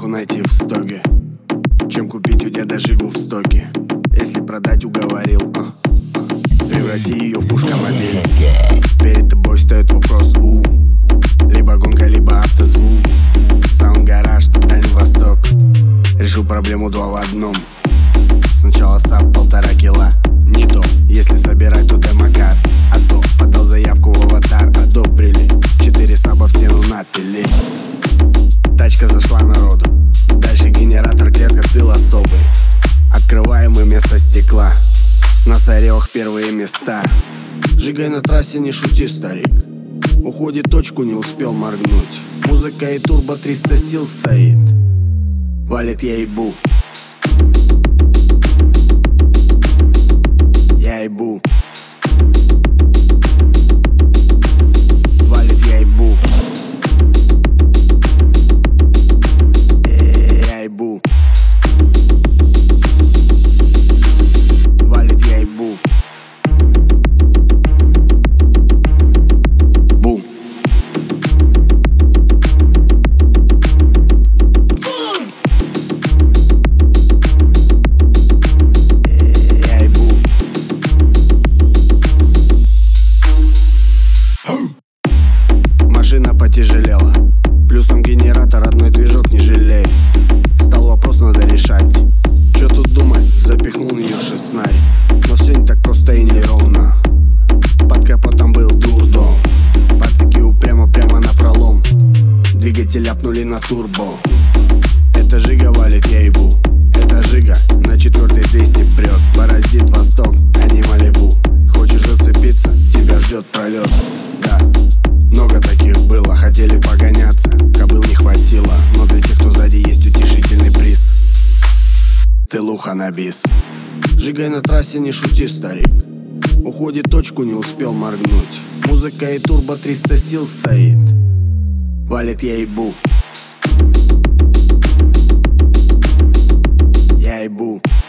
найти в стоге, чем купить у деда Жигу в стоке. Если продать, уговорил, преврати ее в пушкомобиль. Перед тобой стоит вопрос, либо гонка, либо автозвук. Саунд-гараж, тут Дальний Восток. Решил проблему 2 в 1. Сначала САП 1,5 кило. Не то, если собирать, то демокар. А то подал заявку в аватар, одобрили. 4 саба в стену напили. Тачка зашла народу. Дальше генератор, клетка, тыл особый. Открываем мы вместо стекла. На Саревах первые места. Жигай на трассе, не шути, старик. Уходит точку, не успел моргнуть. Музыка и турбо 300 сил стоит. Валит, я ебу. Я ебу. Валит, я ебу. Я ебу. Валит, я ебу. Бу. Я ебу. Машина потяжелела. Плюсом генератор, родной движок не жалей. Стал вопрос, надо решать. Чё тут думать, запихнул в неё шестнарь. Но все не так просто и неровно. Под капотом был дурдом. Пацаки упрямо прямо напролом. Двигатель ляпнули на турбо. Это Жига валит, я ебу. Это Жига на 4-й 200 прет. Бороздит Восток, а не Малибу. Хочешь зацепиться, тебя ждет пролет. Да, много таких было, хотели погоняться, кобыл не хватило. Но для тех, кто сзади, есть утешительный приз. Тылуха на бис. Жигай на трассе, не шути, старик. Уходит точку, не успел моргнуть. Музыка и турбо 300 сил стоит. Валит, я ебу. Я ебу.